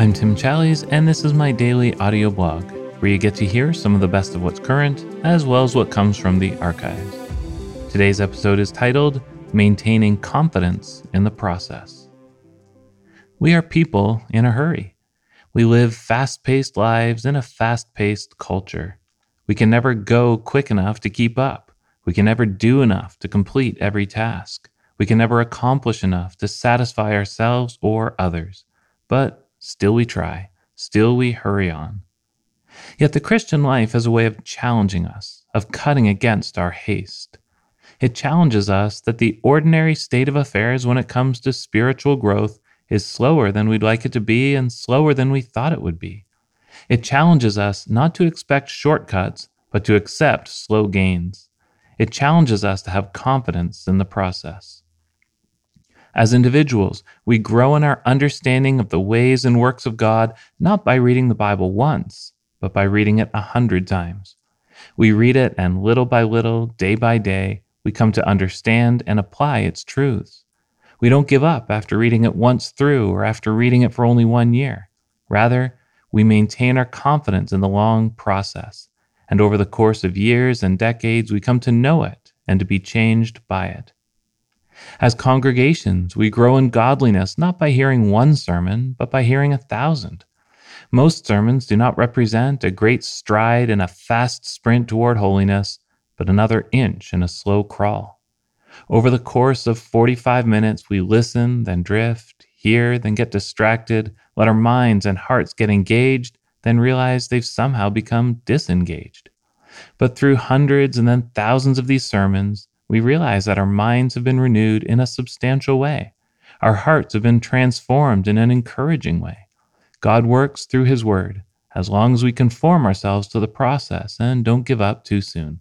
I'm Tim Challies, and this is my daily audio blog, where you get to hear some of the best of what's current, as well as what comes from the archives. Today's episode is titled, Maintaining Confidence in the Process. We are people in a hurry. We live fast-paced lives in a fast-paced culture. We can never go quick enough to keep up. We can never do enough to complete every task. We can never accomplish enough to satisfy ourselves or others. But still we try. Still we hurry on. Yet the Christian life has a way of challenging us, of cutting against our haste. It challenges us that the ordinary state of affairs when it comes to spiritual growth is slower than we'd like it to be and slower than we thought it would be. It challenges us not to expect shortcuts, but to accept slow gains. It challenges us to have confidence in the process. As individuals, we grow in our understanding of the ways and works of God not by reading the Bible once, but by reading it 100 times. We read it, and little by little, day by day, we come to understand and apply its truths. We don't give up after reading it once through or after reading it for only 1 year. Rather, we maintain our confidence in the long process, and over the course of years and decades, we come to know it and to be changed by it. As congregations, we grow in godliness not by hearing one sermon, but by hearing 1,000. Most sermons do not represent a great stride in a fast sprint toward holiness, but another inch in a slow crawl. Over the course of 45 minutes, we listen, then drift, hear, then get distracted, let our minds and hearts get engaged, then realize they've somehow become disengaged. But through hundreds and then thousands of these sermons, we realize that our minds have been renewed in a substantial way. Our hearts have been transformed in an encouraging way. God works through His Word, as long as we conform ourselves to the process and don't give up too soon.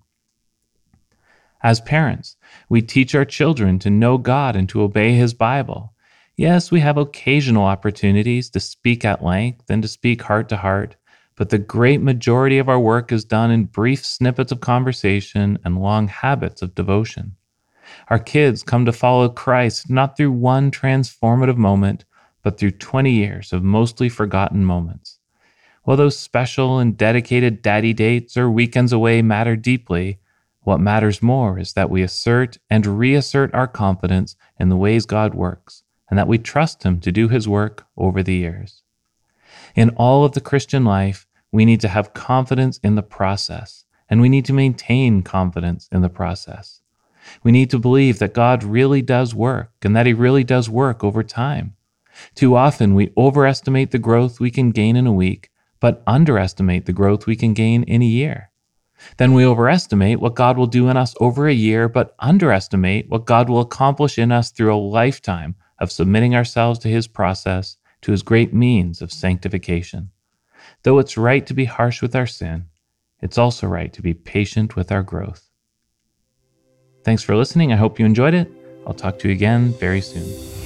As parents, we teach our children to know God and to obey His Bible. Yes, we have occasional opportunities to speak at length and to speak heart to heart, but the great majority of our work is done in brief snippets of conversation and long habits of devotion. Our kids come to follow Christ not through one transformative moment, but through 20 years of mostly forgotten moments. While those special and dedicated daddy dates or weekends away matter deeply, what matters more is that we assert and reassert our confidence in the ways God works, and that we trust Him to do His work over the years. In all of the Christian life, we need to have confidence in the process, and we need to maintain confidence in the process. We need to believe that God really does work, and that He really does work over time. Too often, we overestimate the growth we can gain in a week, but underestimate the growth we can gain in a year. Then we overestimate what God will do in us over a year, but underestimate what God will accomplish in us through a lifetime of submitting ourselves to His process, to His great means of sanctification. Though it's right to be harsh with our sin, it's also right to be patient with our growth. Thanks for listening. I hope you enjoyed it. I'll talk to you again very soon.